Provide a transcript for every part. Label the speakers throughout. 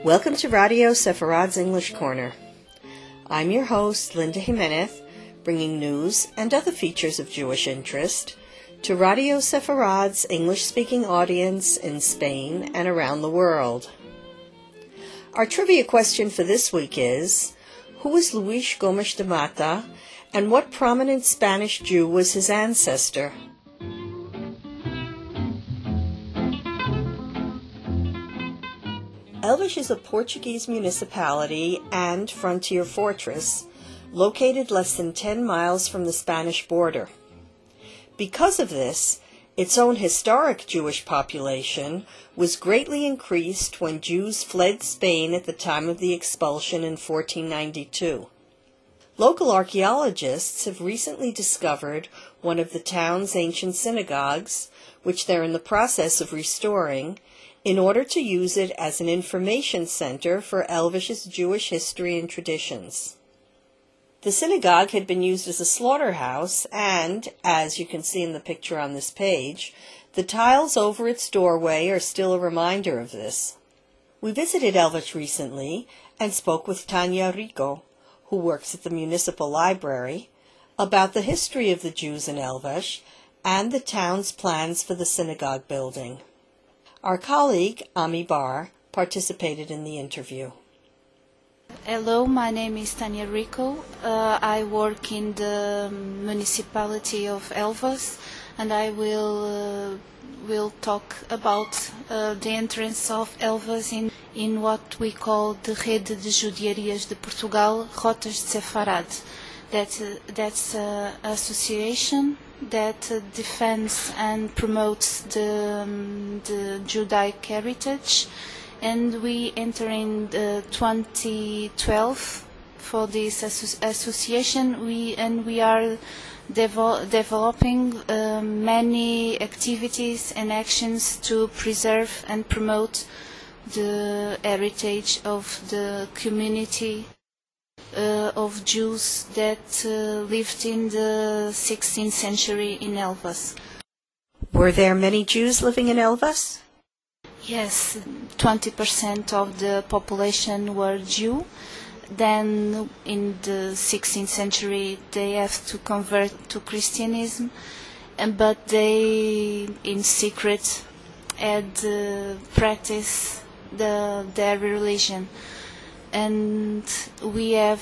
Speaker 1: Welcome to Radio Sepharad's English Corner. I'm your host, Linda Jimenez, bringing news and other features of Jewish interest to Radio Sepharad's English-speaking audience in Spain and around the world. Our trivia question for this week is, who was Luis Gomes de Mata, and what prominent Spanish Jew was his ancestor? Elvas is a Portuguese municipality and frontier fortress located less than 10 miles from the Spanish border. Because of this, its own historic Jewish population was greatly increased when Jews fled Spain at the time of the expulsion in 1492. Local archaeologists have recently discovered one of the town's ancient synagogues, which they're in the process of restoring, in order to use it as an information center for Elvas's Jewish history and traditions. The synagogue had been used as a slaughterhouse and, as you can see in the picture on this page, the tiles over its doorway are still a reminder of this. We visited Elvas recently and spoke with Tanya Rico, who works at the Municipal Library, about the history of the Jews in Elvas and the town's plans for the synagogue building. Our colleague, Ami Bar, participated in the interview.
Speaker 2: Hello, my name is Tanya Rico. I work in the municipality of Elvas, and I will talk about the entrance of Elvas in what we call the Rede de Judiarias de Portugal, Rotas de Sepharad. That's an association that defends and promotes the Judaic heritage, and we enter in 2012 for this association. We are developing many activities and actions to preserve and promote the heritage of the community of Jews that lived in the 16th century in Elvas.
Speaker 1: Were there many Jews living in Elvas?
Speaker 2: Yes, 20% of the population were Jew. Then in the 16th century they have to convert to Christianism, but they in secret had practice their religion. And we have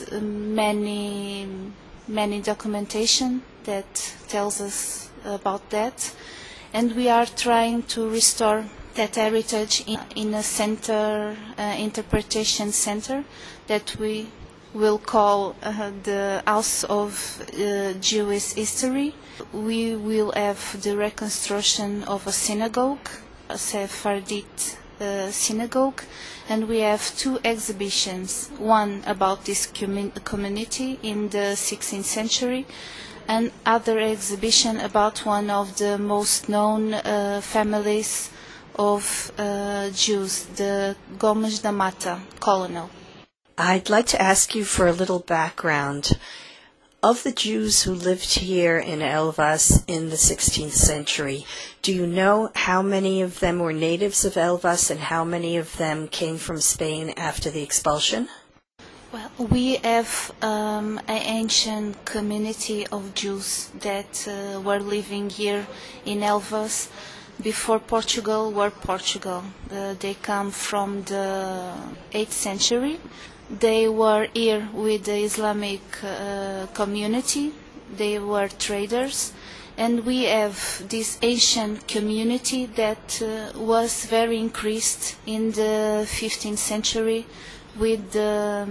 Speaker 2: many documentation that tells us about that, and we are trying to restore that heritage in a center, interpretation center, that we will call the House of Jewish History. We will have the reconstruction of a synagogue, a Sephardic synagogue, and we have two exhibitions, one about this community in the 16th century, and other exhibition about one of the most known families of Jews, the Gomes da Mata colonel.
Speaker 1: I'd like to ask you for a little background. Of the Jews who lived here in Elvas in the 16th century, do you know how many of them were natives of Elvas and how many of them came from Spain after the expulsion?
Speaker 2: Well, we have an ancient community of Jews that were living here in Elvas before Portugal were Portugal. They come from the 8th century. They were here with the Islamic community. They were traders, and we have this ancient community that was very increased in the 15th century with the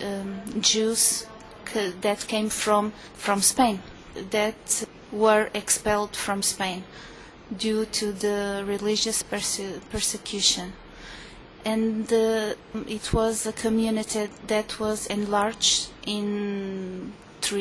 Speaker 2: Jews that came from Spain, that were expelled from Spain due to the religious persecution. And it was a community that was enlarged in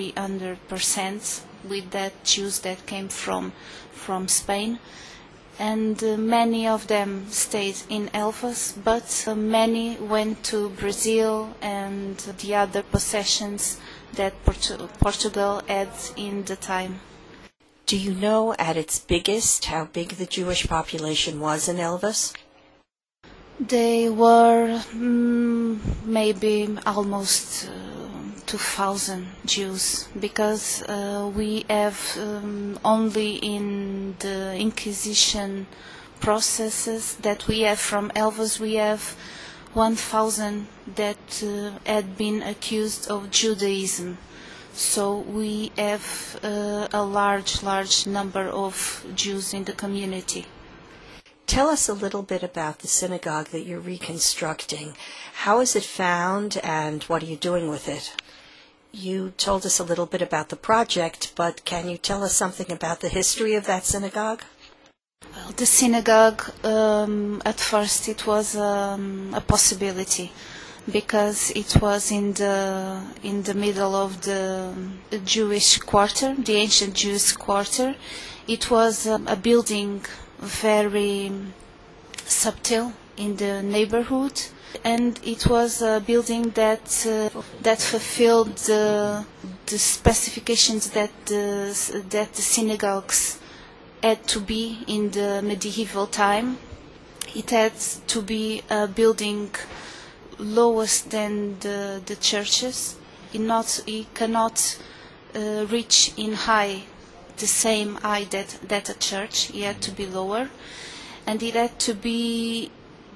Speaker 2: 300% with that Jews that came from Spain, and many of them stayed in Elvas, but many went to Brazil and the other possessions that Portugal had in the time.
Speaker 1: Do you know at its biggest how big the Jewish population was in Elvas?
Speaker 2: They were maybe almost 2,000 Jews, because we have only in the Inquisition processes that we have from Elvas, we have 1,000 that had been accused of Judaism. So we have a large number of Jews in the community.
Speaker 1: Tell us a little bit about the synagogue that you're reconstructing. How is it found, and what are you doing with it? You told us a little bit about the project, but can you tell us something about the history of that synagogue?
Speaker 2: Well, the synagogue, at first it was a possibility, because it was in the middle of the Jewish quarter, the ancient Jewish quarter. It was a building very subtle in the neighborhood, and it was a building that fulfilled the specifications that the synagogues had to be in the medieval time. It had to be a building lowest than the churches. It cannot reach in high the same height that a church. It had to be lower, and it had to be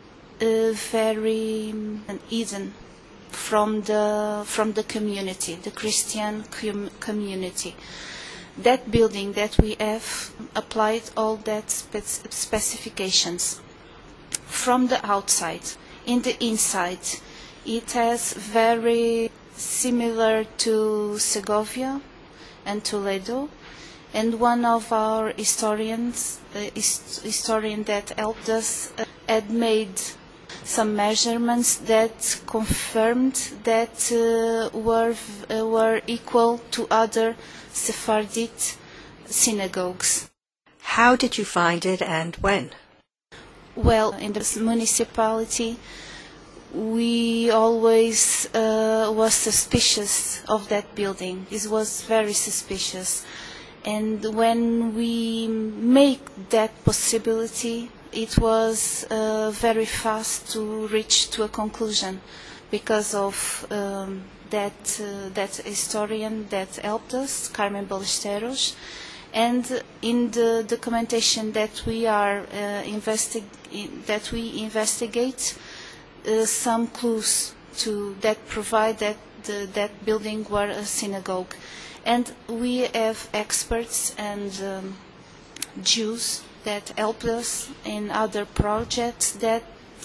Speaker 2: very hidden from the community, the Christian community. That building that we have applied all that specifications from the outside. In the inside, it has very similar to Segovia and Toledo. And one of our historian that helped us had made some measurements that confirmed that were equal to other Sephardic synagogues.
Speaker 1: How did you find it, and when?
Speaker 2: Well, in the municipality, we always was suspicious of that building. It was very suspicious. And when we make that possibility, it was very fast to reach to a conclusion, because of that historian that helped us, Carmen Ballesteros, and in the documentation that we investigate, some clues that provide that that building were a synagogue. And we have experts and Jews that help us in other projects that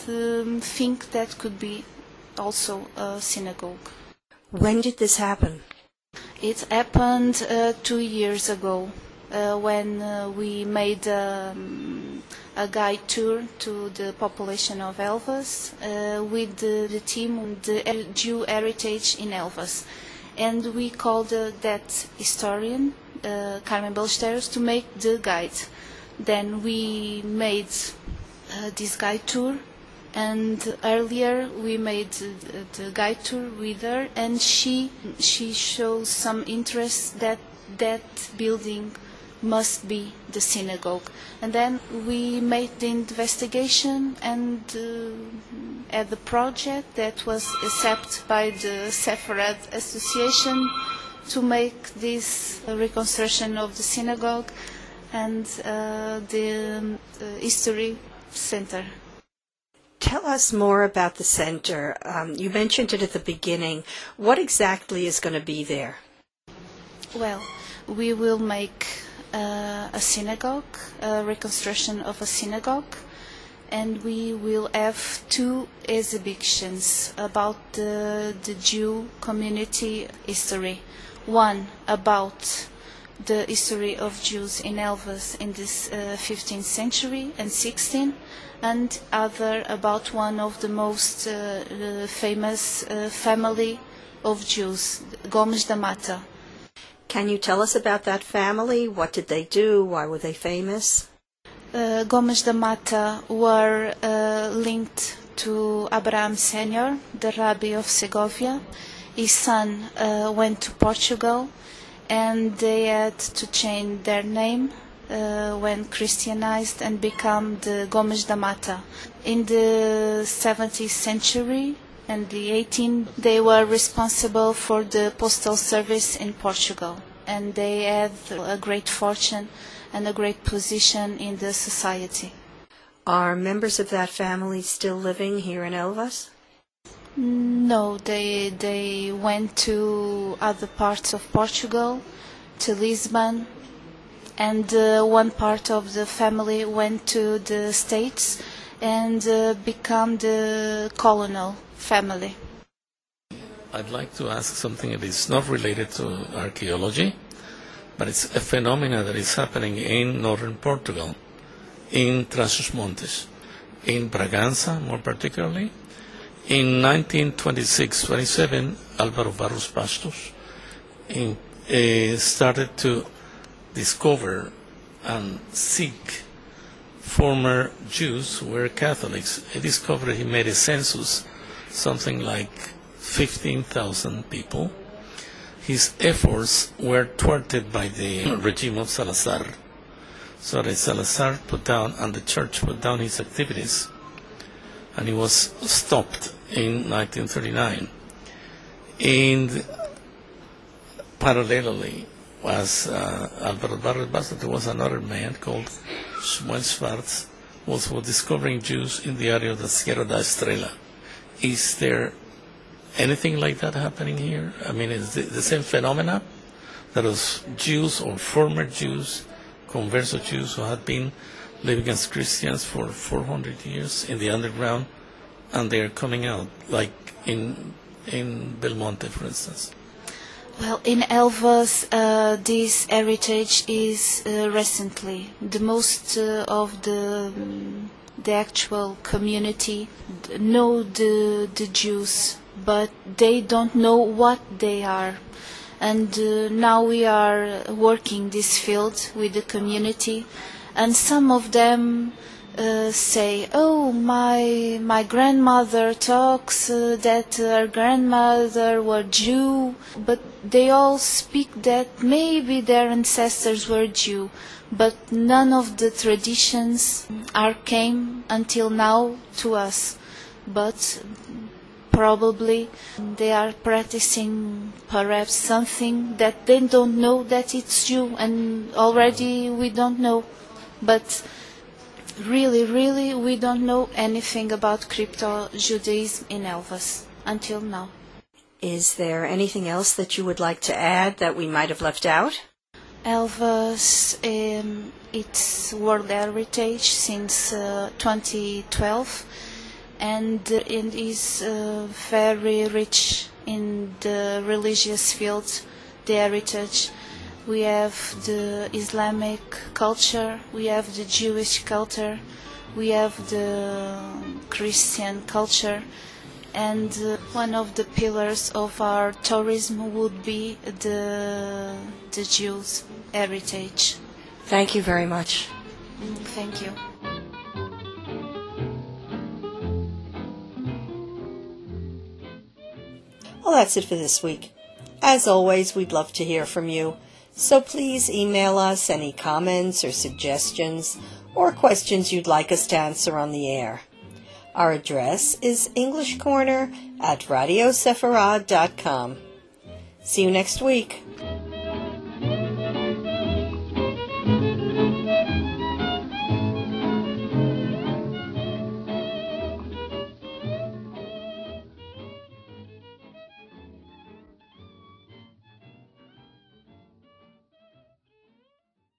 Speaker 2: think that could be also a synagogue.
Speaker 1: When did this happen?
Speaker 2: It happened 2 years ago, when we made a guide tour to the population of Elvas with the team, the Jew Heritage in Elvas. And we called that historian, Carmen Ballesteros, to make the guide. Then we made this guide tour, and earlier we made the guide tour with her, and she shows some interest that building must be the synagogue. And then we made the investigation and at the project that was accepted by the Sepharad Association to make this reconstruction of the synagogue and the history center.
Speaker 1: Tell us more about the center. You mentioned it at the beginning. What exactly is going to be there?
Speaker 2: Well, we will make a synagogue, a reconstruction of a synagogue, and we will have 2 exhibitions about the Jew community history. One about the history of Jews in Elvas in this 15th century and 16th, and other about one of the most famous family of Jews, Gomes da Mata.
Speaker 1: Can you tell us about that family? What did they do? Why were they famous?
Speaker 2: Gomes da Mata were linked to Abraham Senior, the Rabbi of Segovia. His son went to Portugal, and they had to change their name when Christianized and become the Gomes da Mata. In the 17th century and the 18th, they were responsible for the postal service in Portugal, and they had a great fortune and a great position in the society.
Speaker 1: Are members of that family still living here in Elvas?
Speaker 2: No, they went to other parts of Portugal, to Lisbon, and one part of the family went to the States and become the colonial family.
Speaker 3: I'd like to ask something that is not related to archaeology, but it's a phenomenon that is happening in northern Portugal, in Trás-os-Montes, in Bragança more particularly. In 1926-27, Álvaro Barros Bastos started to discover and seek former Jews who were Catholics. He discovered, he made a census, something like 15,000 people. His efforts were thwarted by the regime of Salazar. So that Salazar put down, and the church put down his activities, and he was stopped in 1939. And parallelly was Álvaro Barros Bastos. There was another man called Samuel Schwartz, also discovering Jews in the area of the Sierra da Estrela. Is there anything like that happening here? I mean, is the same phenomena that was Jews or former Jews, converso Jews who had been living as Christians for 400 years in the underground, and they are coming out, like in Belmonte, for instance?
Speaker 2: Well, in Elvas, this heritage is recently. The most of the actual community know the Jews, but they don't know what they are. And now we are working this field with the community, and some of them say, oh, my grandmother talks that her grandmother were Jew, but they all speak that maybe their ancestors were Jew, but none of the traditions came until now to us. But probably they are practicing perhaps something that they don't know that it's Jew, and already we don't know. But really, we don't know anything about crypto-Judaism in Elvas until now.
Speaker 1: Is there anything else that you would like to add that we might have left out?
Speaker 2: Elvas, it's World Heritage since 2012, and it is very rich in the religious field, the heritage. We have the Islamic culture, we have the Jewish culture, we have the Christian culture, and one of the pillars of our tourism would be the Jews' heritage.
Speaker 1: Thank you very much.
Speaker 2: Thank you.
Speaker 1: Well, that's it for this week. As always, we'd love to hear from you. So please email us any comments or suggestions or questions you'd like us to answer on the air. Our address is englishcorner@radiosefarad.com. See you next week.